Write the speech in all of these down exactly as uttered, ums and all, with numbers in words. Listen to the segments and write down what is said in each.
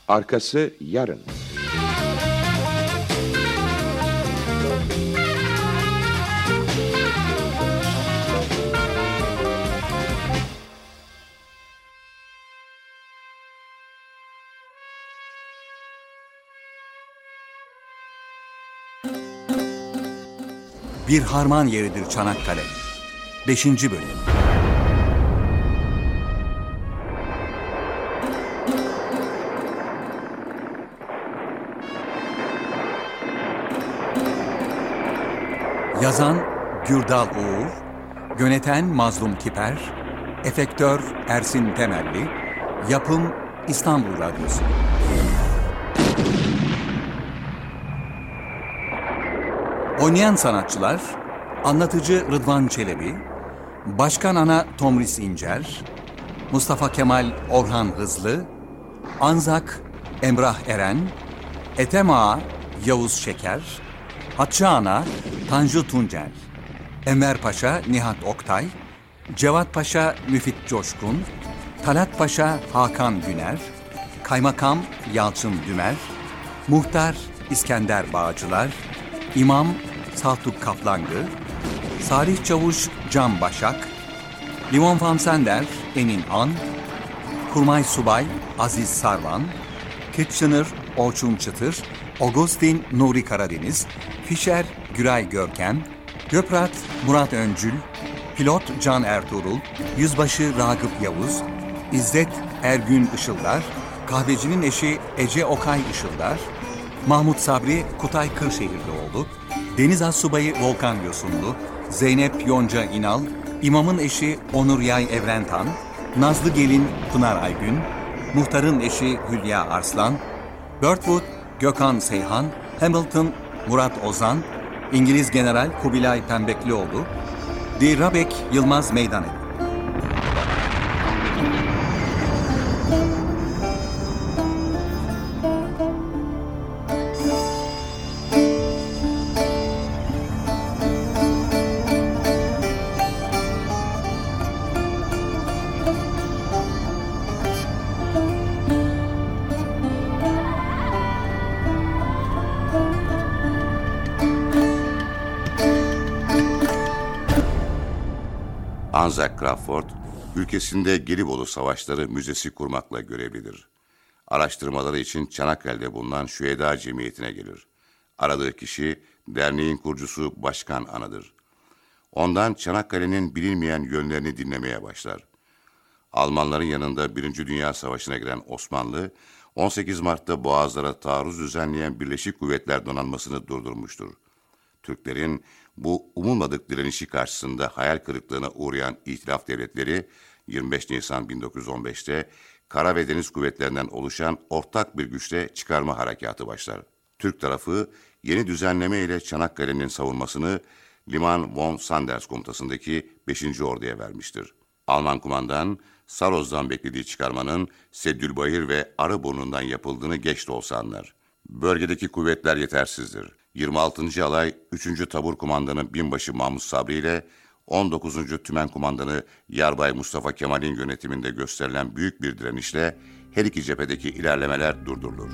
Arkası yarın. Bir harman yeridir Çanakkale. Beşinci bölüm. Yazan Gürdal Uğur, yöneten Mazlum Kiper, efektör Ersin Temelli, yapım İstanbul Radyosu. Oynayan sanatçılar: anlatıcı Rıdvan Çelebi, Başkan Ana Tomris İncer, Mustafa Kemal Orhan Hızlı, Anzak Emrah Eren, Ethem Ağa Yavuz Şeker, Hatçı Ana Tanju Tuncel, Enver Paşa Nihat Oktay, Cevat Paşa Müfit Coşkun, Talat Paşa Hakan Güner, Kaymakam Yalçın Dümer, Muhtar İskender Bağcılar, İmam Saltuk Kaplangı, Salih Çavuş Can Başak, Limon Van Sender Emin An, Kurmay Subay Aziz Sarvan, Kitchener Orçun Çıtır, Augustin Nuri Karadeniz, Fischer Güray Görkem, Göprat Murat Öncül, Pilot Can Ertuğrul, Yüzbaşı Ragıp Yavuz, İzzet Ergün Işıldar, Kahvecinin eşi Ece Okay Işıldar, Mahmut Sabri Kutay Kırşehirlioğlu, Deniz Assubayı Volkan Yosunlu, Zeynep Yonca İnal, İmamın eşi Onur Yay Evrentan, Nazlı Gelin Pınar Aygün, Muhtarın eşi Hülya Arslan, Birdwood Gökhan Seyhan, Hamilton Murat Ozan, İngiliz General Kubilay Pembeklioğlu, Di Rabek Yılmaz Meydanevi. Anzac Crawford, ülkesinde Gelibolu Savaşları Müzesi kurmakla görevlidir. Araştırmaları için Çanakkale'de bulunan Şüheda Cemiyeti'ne gelir. Aradığı kişi, derneğin kurucusu Başkan Ana'dır. Ondan Çanakkale'nin bilinmeyen yönlerini dinlemeye başlar. Almanların yanında Birinci Dünya Savaşı'na giren Osmanlı, on sekiz Mart'ta Boğazlara taarruz düzenleyen Birleşik Kuvvetler Donanması'nı durdurmuştur. Türklerin bu umulmadık direnişi karşısında hayal kırıklığına uğrayan İtilaf devletleri yirmi beş Nisan bin dokuz yüz on beş'te kara ve deniz kuvvetlerinden oluşan ortak bir güçle çıkarma harekatı başlar. Türk tarafı yeni düzenleme ile Çanakkale'nin savunmasını Liman von Sanders komutasındaki beşinci Ordu'ya vermiştir. Alman kumandan Saroz'dan beklediği çıkarmanın Seddülbahir ve Arıburnu'ndan yapıldığını geç de olsa anlar. Bölgedeki kuvvetler yetersizdir. yirmi altıncı Alay üçüncü Tabur Kumandanı Binbaşı Mahmut Sabri ile on dokuzuncu Tümen Kumandanı Yarbay Mustafa Kemal'in yönetiminde gösterilen büyük bir direnişle her iki cephedeki ilerlemeler durdurulur.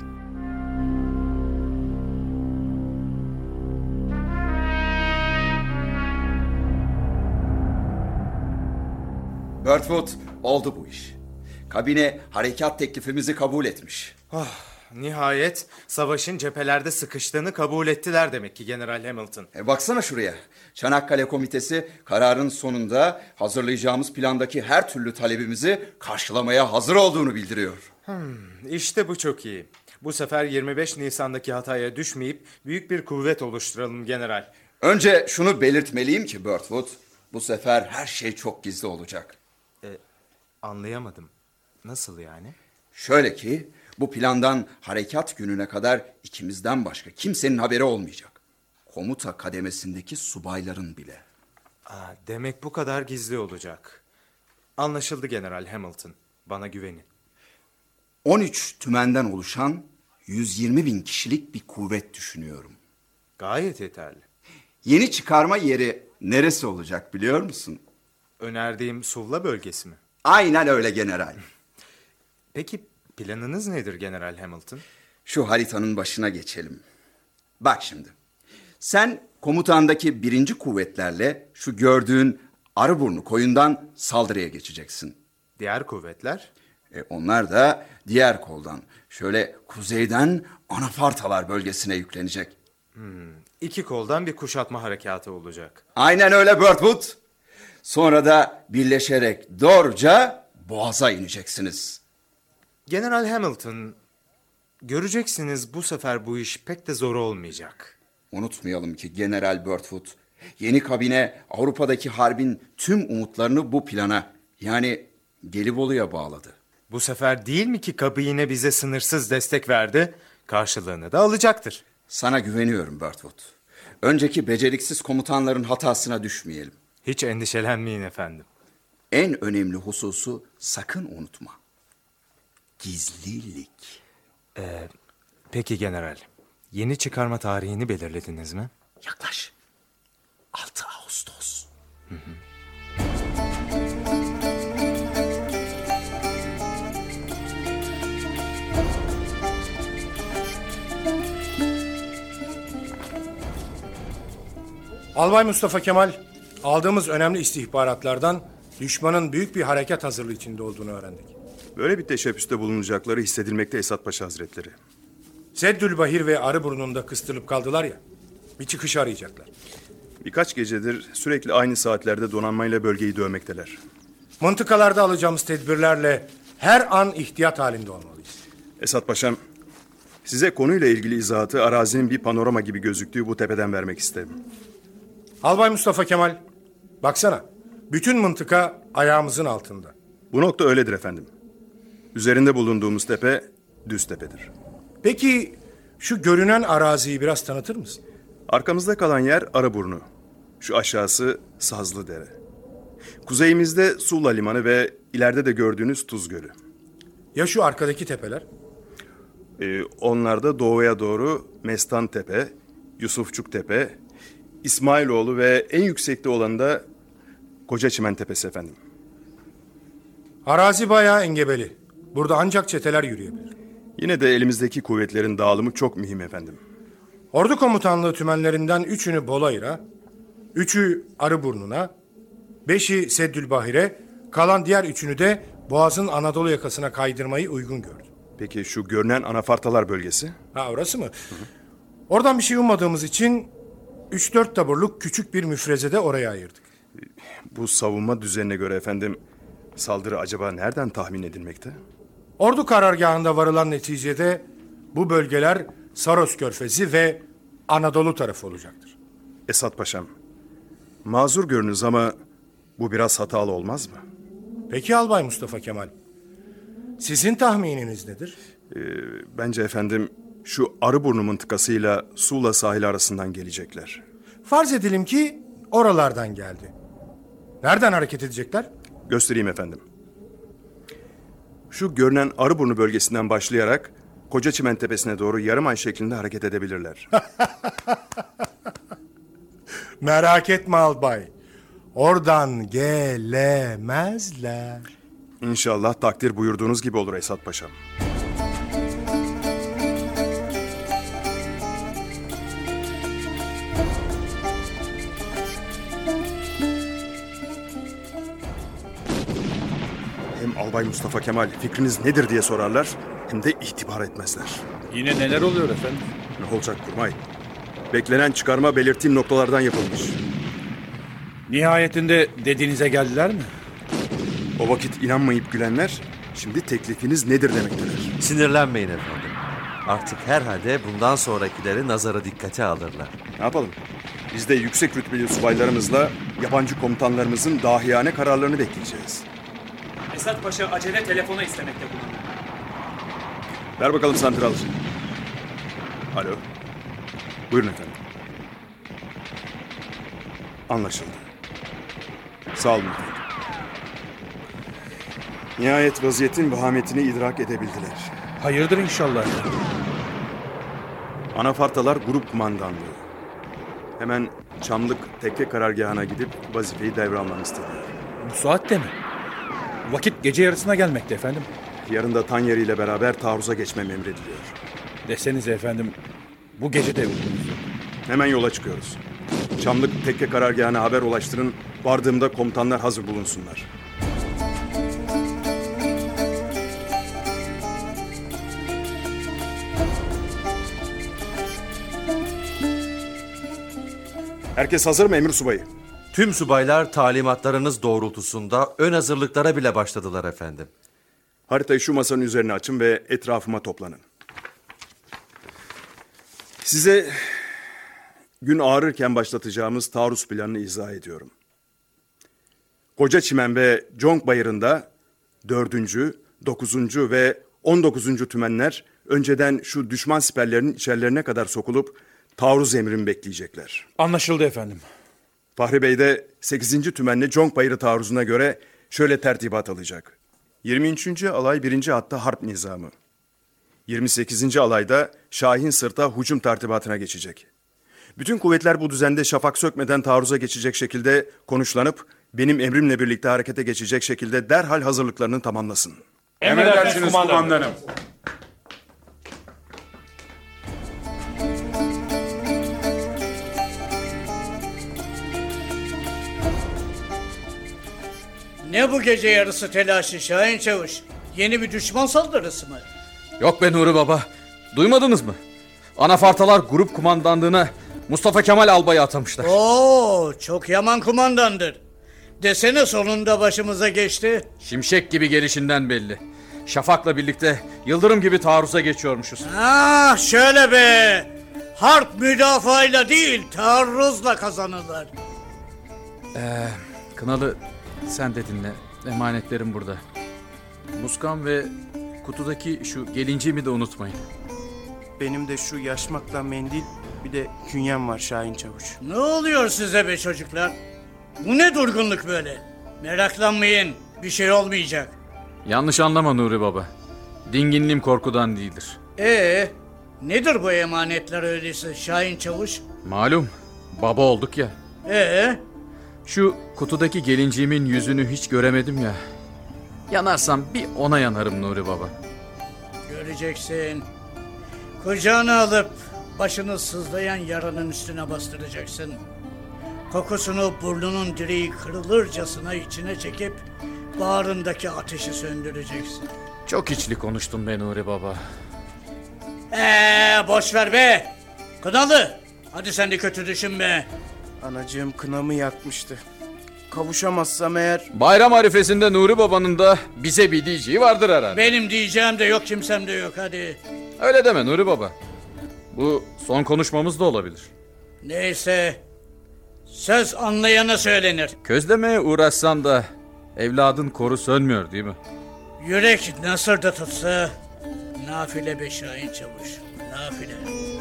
Birdwood, oldu bu iş. Kabine harekat teklifimizi kabul etmiş. Oh, nihayet savaşın cephelerde sıkıştığını kabul ettiler demek ki General Hamilton. E baksana şuraya. Çanakkale Komitesi kararın sonunda hazırlayacağımız plandaki her türlü talebimizi karşılamaya hazır olduğunu bildiriyor. Hmm, işte bu çok iyi. Bu sefer yirmi beş Nisan'daki hataya düşmeyip büyük bir kuvvet oluşturalım General. Önce şunu belirtmeliyim ki Birdwood, bu sefer her şey çok gizli olacak. E, anlayamadım. Nasıl yani? Şöyle ki, bu plandan harekat gününe kadar ikimizden başka kimsenin haberi olmayacak. Komuta kademesindeki subayların bile. Aa, demek bu kadar gizli olacak. Anlaşıldı General Hamilton. Bana güvenin. on üç tümenden oluşan yüz yirmi bin kişilik bir kuvvet düşünüyorum. Gayet yeterli. Yeni çıkarma yeri neresi olacak biliyor musun? Önerdiğim Suvla bölgesi mi? Aynen öyle general. Peki Planınız nedir General Hamilton? Şu haritanın başına geçelim. Bak şimdi. Sen komutandaki birinci kuvvetlerle şu gördüğün Arıburnu koyundan saldırıya geçeceksin. Diğer kuvvetler? E onlar da diğer koldan, şöyle kuzeyden Anafartalar bölgesine yüklenecek. İki koldan bir kuşatma harekatı olacak. Aynen öyle Birdwood. Sonra da birleşerek doğruca Boğaz'a ineceksiniz. General Hamilton, göreceksiniz bu sefer bu iş pek de zor olmayacak. Unutmayalım ki General Birdwood, yeni kabine Avrupa'daki harbin tüm umutlarını bu plana, yani Gelibolu'ya bağladı. Bu sefer değil mi ki kabine bize sınırsız destek verdi, karşılığını da alacaktır. Sana güveniyorum Birdwood. Önceki beceriksiz komutanların hatasına düşmeyelim. Hiç endişelenmeyin efendim. En önemli hususu sakın unutma. Gizlilik. Ee, peki general, yeni çıkarma tarihini belirlediniz mi? Yaklaş. altı Ağustos. Hı hı. Albay Mustafa Kemal, aldığımız önemli istihbaratlardan düşmanın büyük bir harekat hazırlığı içinde olduğunu öğrendik. Böyle bir teşebbüste bulunacakları hissedilmekte Esat Paşa Hazretleri. Seddülbahir ve Arıburnu'nda kıstırılıp kaldılar ya, bir çıkış arayacaklar. Birkaç gecedir sürekli aynı saatlerde donanmayla bölgeyi dövmekteler. Mıntıkalarda alacağımız tedbirlerle her an ihtiyat halinde olmalıyız. Esat Paşam, size konuyla ilgili izahatı arazinin bir panorama gibi gözüktüğü bu tepeden vermek isterim. Albay Mustafa Kemal, baksana, bütün mıntıka ayağımızın altında. Bu nokta öyledir efendim. Üzerinde bulunduğumuz tepe düz tepedir. Peki şu görünen araziyi biraz tanıtır mısın? Arkamızda kalan yer Arıburnu. Şu aşağısı Sazlıdere. Kuzeyimizde Sula Limanı ve ileride de gördüğünüz Tuz Gölü. Ya şu arkadaki tepeler? Ee, onlar da doğuya doğru Mestan Tepe, Yusufçuk Tepe, İsmailoğlu ve en yüksekte olan da Kocaçimen Tepesi efendim. Arazi bayağı engebeli. Burada ancak çeteler yürüyebilir. Yine de elimizdeki kuvvetlerin dağılımı çok mühim efendim. Ordu komutanlığı tümenlerinden üçünü Bolayır'a, üçü Arıburnu'na, beşi Seddülbahir'e, kalan diğer üçünü de Boğaz'ın Anadolu yakasına kaydırmayı uygun gördü. Peki şu görünen Anafartalar bölgesi? Ha, orası mı? Hı hı. Oradan bir şey ummadığımız için üç dört taburluk küçük bir müfreze de oraya ayırdık. Bu savunma düzenine göre efendim saldırı acaba nereden tahmin edilmekte? Ordu karargahında varılan neticede bu bölgeler Saros Körfezi ve Anadolu tarafı olacaktır. Esat Paşam, mazur görünüz ama bu biraz hatalı olmaz mı? Peki Albay Mustafa Kemal, sizin tahmininiz nedir? Ee, bence efendim şu Arıburnu mıntıkasıyla Sula sahili arasından gelecekler. Farz edelim ki oralardan geldi. Nereden hareket edecekler? Göstereyim efendim. Şu görünen Arıburnu bölgesinden başlayarak Kocaçimen Tepesi'ne doğru yarım ay şeklinde hareket edebilirler. Merak etme albay. Oradan gelemezler. İnşallah takdir buyurduğunuz gibi olur Esat Paşam. Hem Albay Mustafa Kemal fikriniz nedir diye sorarlar hem de itibar etmezler. Yine neler oluyor efendim? Ne olacak kurmay? Beklenen çıkarma belirttiğim noktalardan yapılmış. Nihayetinde dediğinize geldiler mi? O vakit inanmayıp gülenler şimdi teklifiniz nedir demektedir. Sinirlenmeyin efendim. Artık herhalde bundan sonrakileri nazara dikkate alırlar. Ne yapalım? Biz de yüksek rütbeli subaylarımızla yabancı komutanlarımızın dahiyane kararlarını bekleyeceğiz. Esat Paşa acele telefona istemekte bulunuyor. Ver bakalım santralcı. Alo. Buyurun efendim. Anlaşıldı. Sağ olun efendim. Nihayet vaziyetin vahametini idrak edebildiler. Hayırdır inşallah. Anafartalar Grup Kumandanlığı. Hemen Çamlık Tekke karargahına gidip vazifeyi devralmamı istediler. Bu saatte mi? Vakit gece yarısına gelmekte efendim. yarın da Tanyeri ile beraber taarruza geçmem emrediliyor. Desenize efendim, bu gece de uykunuz yok. Hemen yola çıkıyoruz. Çamlık tekke karargahına haber ulaştırın. Vardığımda komutanlar hazır bulunsunlar. Herkes hazır mı emir subayı? Tüm subaylar talimatlarınız doğrultusunda ön hazırlıklara bile başladılar efendim. Haritayı şu masanın üzerine açın ve etrafıma toplanın. Size gün ağrırken başlatacağımız taarruz planını izah ediyorum. Koca Çimen ve Conk Bayırı'nda dördüncü, dokuzuncu ve on dokuzuncu tümenler önceden şu düşman siperlerinin içerilerine kadar sokulup taarruz emrimi bekleyecekler. Anlaşıldı efendim. Fahri Bey de sekizinci tümenli Conk Bayırı taarruzuna göre şöyle tertibat alacak. yirmi üçüncü alay birinci hatta harp nizamı. yirmi sekizinci alayda Şahin Sırt'a hücum tertibatına geçecek. Bütün kuvvetler bu düzende şafak sökmeden taarruza geçecek şekilde konuşlanıp benim emrimle birlikte harekete geçecek şekilde derhal hazırlıklarını tamamlasın. Emredersiniz kumandanım. Ne bu gece yarısı telaşı Şahin Çavuş? Yeni bir düşman saldırısı mı? Yok be Nuri Baba. Duymadınız mı? Anafartalar grup kumandanlığına Mustafa Kemal albayı atamışlar. Oo, çok yaman kumandandır. Desene sonunda başımıza geçti. Şimşek gibi gelişinden belli. Şafak'la birlikte yıldırım gibi taarruza geçiyormuşuz. Ah şöyle be. Harp müdafaayla değil taarruzla kazanırlar. Ee, Kınalı sen de dinle. Emanetlerim burada. Muskan ve kutudaki şu gelinciğimi de unutmayın. Benim de şu yaşmakla mendil bir de künyem var Şahin Çavuş. Ne oluyor size be çocuklar? Bu ne durgunluk böyle? Meraklanmayın, bir şey olmayacak. Yanlış anlama Nuri Baba. Dinginliğim korkudan değildir. Ee, nedir bu emanetler öyleyse Şahin Çavuş? Malum baba olduk ya. Ee? Şu kutudaki gelinciğimin yüzünü hiç göremedim ya. Yanarsam bir ona yanarım Nuri Baba. Göreceksin. Kucağına alıp başını sızlayan yaranın üstüne bastıracaksın. Kokusunu burnunun direği kırılırcasına içine çekip bağrındaki ateşi söndüreceksin. Çok içli konuştun be Nuri Baba. Eee boş ver be. Kınalı. Hadi sen de kötü düşünme. Anacığım kınamı yakmıştı. Kavuşamazsam eğer... Bayram arifesinde Nuri Baba'nın da bize bir diyeceği vardır herhalde. Benim diyeceğim de yok, kimsem de yok, hadi. Öyle deme Nuri Baba. Bu son konuşmamız da olabilir. Neyse. Söz anlayana söylenir. Közlemeye uğraşsan da evladın koru sönmüyor değil mi? Yürek nasır da tutsa nafile be Şahin Çavuş. Nafile.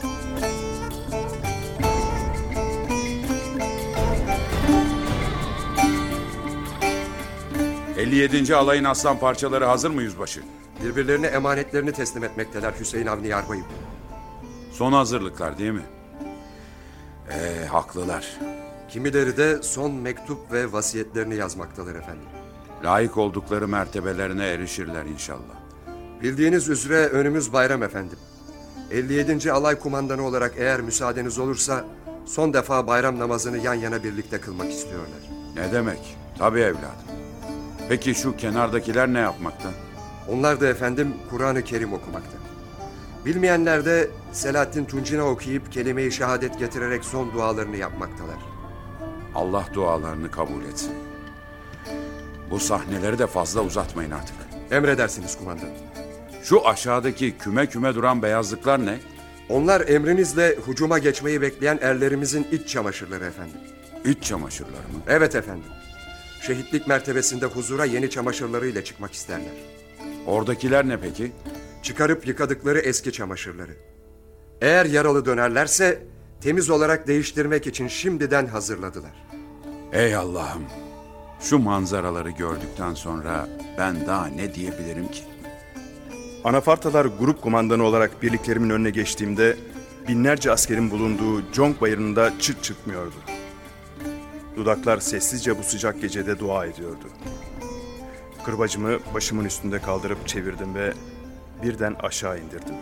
elli yedinci alayın aslan parçaları hazır mı yüzbaşı? Birbirlerine emanetlerini teslim etmekteler Hüseyin Avni Yarbayım. Son hazırlıklar değil mi? Ee, haklılar. Kimileri de son mektup ve vasiyetlerini yazmaktalar efendim. Layık oldukları mertebelerine erişirler inşallah. Bildiğiniz üzere önümüz bayram efendim. elli yedinci alay kumandanı olarak eğer müsaadeniz olursa son defa bayram namazını yan yana birlikte kılmak istiyorlar. Ne demek? Tabii evladım. Peki şu kenardakiler ne yapmakta? Onlar da efendim Kur'an-ı Kerim okumakta. Bilmeyenler de Selahattin Tuncina okuyup kelime-i şehadet getirerek son dualarını yapmaktalar. Allah dualarını kabul etsin. Bu sahneleri de fazla uzatmayın artık. Emredersiniz kumandan. Şu aşağıdaki küme küme duran beyazlıklar ne? Onlar emrinizle hücuma geçmeyi bekleyen erlerimizin iç çamaşırları efendim. İç çamaşırları mı? Evet efendim. Şehitlik mertebesinde huzura yeni çamaşırlarıyla çıkmak isterler. Oradakiler ne peki? Çıkarıp yıkadıkları eski çamaşırları. Eğer yaralı dönerlerse temiz olarak değiştirmek için şimdiden hazırladılar. Ey Allah'ım! Şu manzaraları gördükten sonra ben daha ne diyebilirim ki? Anafartalar grup kumandanı olarak birliklerimin önüne geçtiğimde binlerce askerin bulunduğu Conk Bayırı'nda çıt çıkmıyordu. Dudaklar sessizce bu sıcak gecede dua ediyordu. Kırbacımı başımın üstünde kaldırıp çevirdim ve birden aşağı indirdim.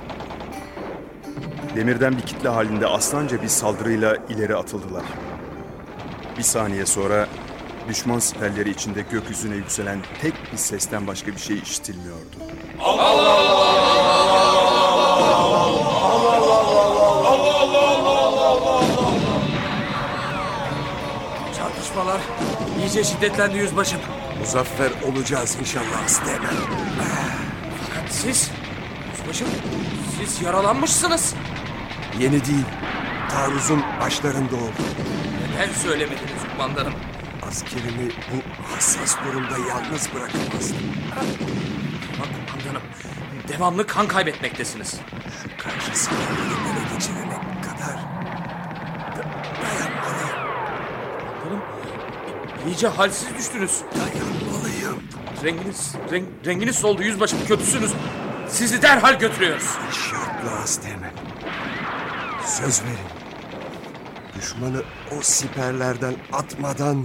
Demirden bir kitle halinde aslanca bir saldırıyla ileri atıldılar. Bir saniye sonra düşman siperleri içinde gökyüzüne yükselen tek bir sesten başka bir şey işitilmiyordu. Çarpışmalar iyice şiddetlendi yüzbaşım. Muzaffer olacağız inşallah Asteğmen. Fakat siz, yüzbaşım, siz yaralanmışsınız. Yeni değil, taarruzun başlarında oldu. Neden söylemediniz kumandanım? Askerimi bu hassas durumda yalnız bırakamazdım. Ama kumandanım, devamlı kan kaybetmektesiniz. Şu karşı silahları ele geçirene kadar da- dayanmalıyım. Kumandanım, iyice halsiz düştünüz. Dayanmalıyım. Renginiz, renk, renginiz soldu yüzbaşım, kötüsünüz. Sizi derhal götürüyoruz. Şartla Asteğmen. Söz verin. Düşmanı o siperlerden atmadan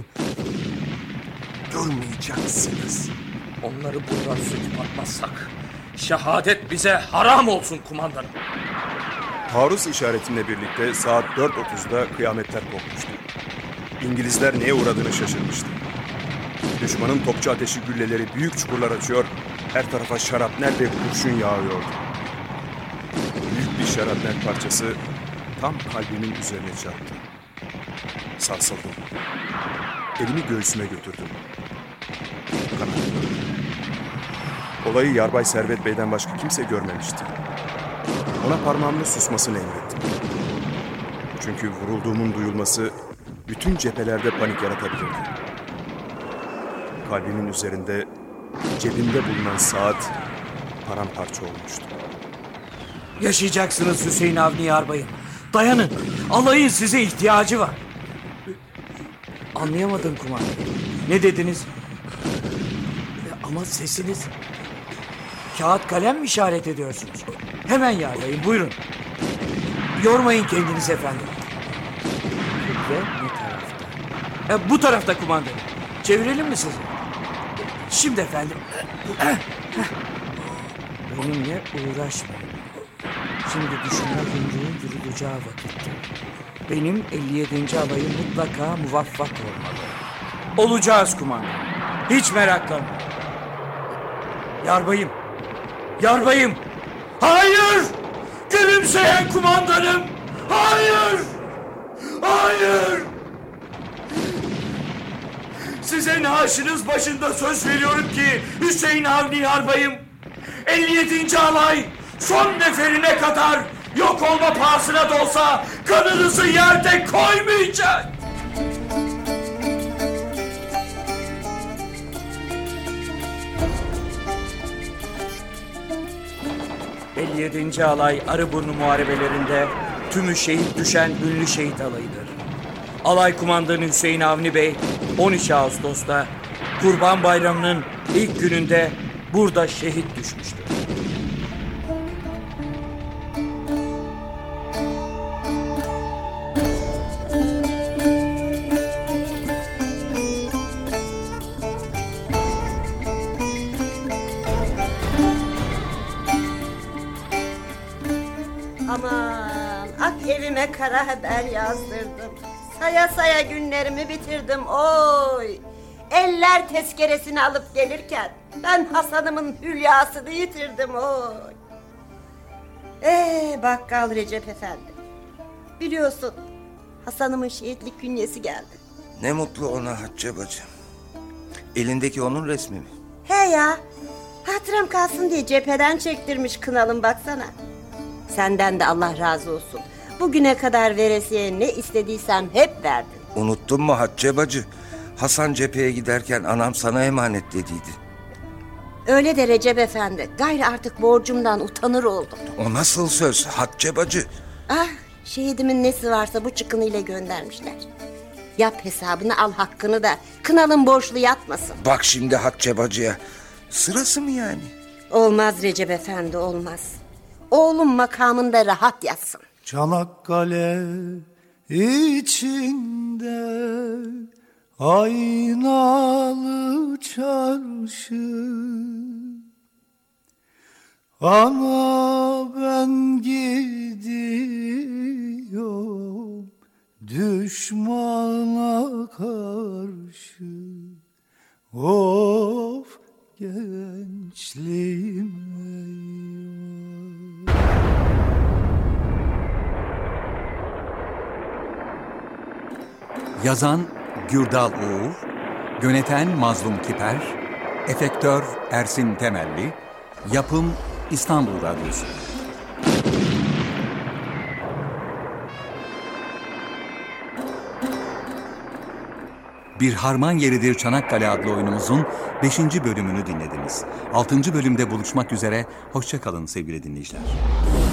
durmayacaksınız. Onları buradan söküp atmazsak şehadet bize haram olsun kumandanım. Taarruz işaretimle birlikte saat dört otuzda kıyametler kopmuştu. İngilizler neye uğradığını şaşırmıştı. Düşmanın topçu ateşi gülleleri büyük çukurlar açıyor, her tarafa şarapnel ve kurşun yağıyordu. Büyük bir şarapnel parçası tam kalbimin üzerine çarptı. Sarsıldım. Elimi göğsüme götürdüm. Kanatlı. Olayı Yarbay Servet Bey'den başka kimse görmemişti. Ona parmağımla susmasını emrettim. Çünkü vurulduğumun duyulması bütün cephelerde panik yaratabilirdi. Kalbimin üzerinde, cebimde bulunan saat paramparça olmuştu. Yaşayacaksınız Hüseyin Avni Yarbay'ım. Dayanın. Alayın size ihtiyacı var. Anlayamadım kumandanım. Ne dediniz? Ama sesiniz... Kağıt kalem mi işaret ediyorsunuz? Hemen yarbayın, buyurun. Yormayın kendiniz efendim. Ve ne tarafta? E, bu tarafta kumandanım. Çevirelim mi sizi? Şimdi efendim. Benimle uğraşmayın. Şimdi düşman yumruğun vurulacağı vakitte. Benim elli yedinci alayım mutlaka muvaffak olmalı. Olacağız kumandanım. Hiç meraklanmayın. Yarbayım. Yarbayım. Hayır! Gülümseyen kumandanım. Hayır! Hayır! Size naaşınız başında söz veriyorum ki Hüseyin Avni Yarbayım elli yedinci alay son neferine kadar yok olma pahasına da olsa kanınızı yerde koymayacak. elli yedinci alay Arıburnu muharebelerinde tümü şehit düşen ünlü şehit alayıdır. Alay kumandanı Hüseyin Avni Bey on üç Ağustos'ta Kurban Bayramı'nın ilk gününde burada şehit düşmüştür. Aman, ak evime kara haber yazdırdım. Saya saya günlerimi bitirdim, oy. Eller tezkeresini alıp gelirken ben Hasan'ımın hülyasını yitirdim, oy. Ee, bakkal Recep Efendi. Biliyorsun, Hasan'ımın şehitlik künyesi geldi. Ne mutlu ona Hatice bacı. Elindeki onun resmi mi? He ya, hatıram kalsın diye cepheden çektirmiş kınalım, baksana. Senden de Allah razı olsun. Bugüne kadar veresiye ne istediysem hep verdin. Unuttun mu Hatice bacı? Hasan cepheye giderken anam sana emanet dediydi. Öyle de Recep Efendi. Gayrı artık borcumdan utanır oldum. O nasıl söz Hatice bacı? Ah, şehidimin nesi varsa bu çıkınıyla göndermişler. Yap hesabını, al hakkını da kınalın borçlu yatmasın. Bak şimdi Hatice bacıya. Sırası mı yani? Olmaz Recep Efendi, olmaz. Oğlum makamında rahat yatsın. Çanakkale içinde aynalı çarşı. Ama ben gidiyorum düşmana karşı. Of gençliğim eyvah. Yazan Gürdal Uğur, yöneten Mazlum Kiper, efektör Ersin Temelli, yapım İstanbul Radyosu. Bir Harman Yeridir Çanakkale adlı oyunumuzun beşinci bölümünü dinlediniz. altıncı bölümde buluşmak üzere, hoşça kalın sevgili dinleyiciler.